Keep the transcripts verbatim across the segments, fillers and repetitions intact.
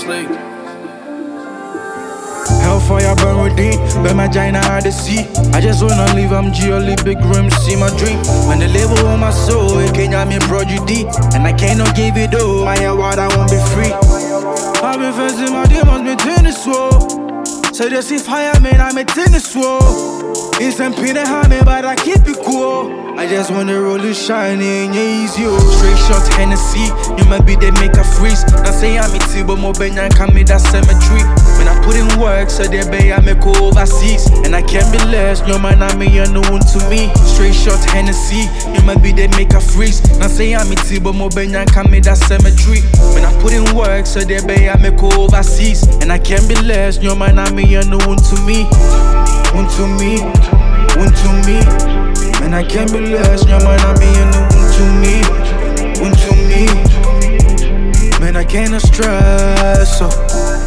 slick. Hellfire burn within, but my vagina out the sea. I just wanna leave, I'm G, only big rims, see my dream. When the label on my soul, it can't have me prodigy. And I cannot give it all, my award, I won't be free. I've been facing my demons, me tennis swole. So they see fire, man, I'm a tennis swole. Instant pain and harming, but I keep it cool. I just wanna roll it shining, yeah, easy, yo. Straight shot Hennessy, you might be they make a freeze. Now say I'm a T, but more Benyan can me that cemetery. When I put in work, so they bay I make go overseas. And I can't be less, no man, I mean, you're no one to me. Straight shot Hennessy, you might be they make a freeze. Now say I'm a T, but more Benyan can me that cemetery. When I put in work, so they bay I make go overseas. And I can't be less, no man, I mean, you're no one to me. One to me, one to me. Man, I can't be less, no man, I mean, you're no one to me. One to me. Man, I can't stress, so.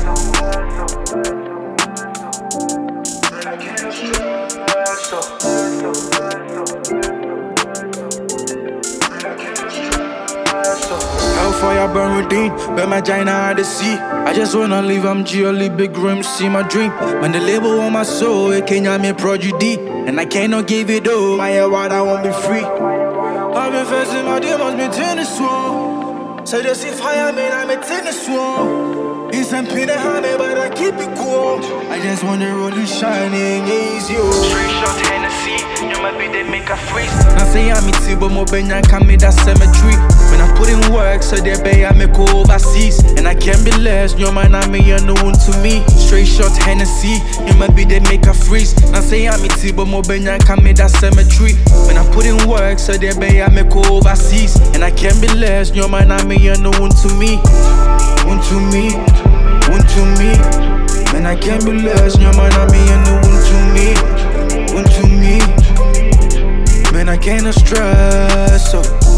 Hellfire burn within, but my vagina out the sea. I just wanna leave, I'm G, only big rims, see my dream. When the label on my soul, it can't have me prodigy. And I cannot give it all, my award, I won't be free. I've been facing my demons, me tennis swole. So they see fire, man, I'm a tennis swole. Instant pain and harming, but I keep it cool. I just wanna roll it shining, yeah, easy, yo. Straight shot Hennessy, you might be they make a freeze. Now say I'm a T, but more Benyan can me that cemetery. When I put in work, so they bay I make go overseas. And I can't be less, no man, I mean, you're no one to me. Straight shot Hennessy, you might be they make a freeze. Now say I'm a T, but more Benyan can me that cemetery. When I put in work, so they bay I make go overseas. And I can't be less, no man, I mean, you're no one to me. One to me, one to me. Man, I can't be less, no man, I mean, you're no one to me. One to me. Man, I can't stress, so.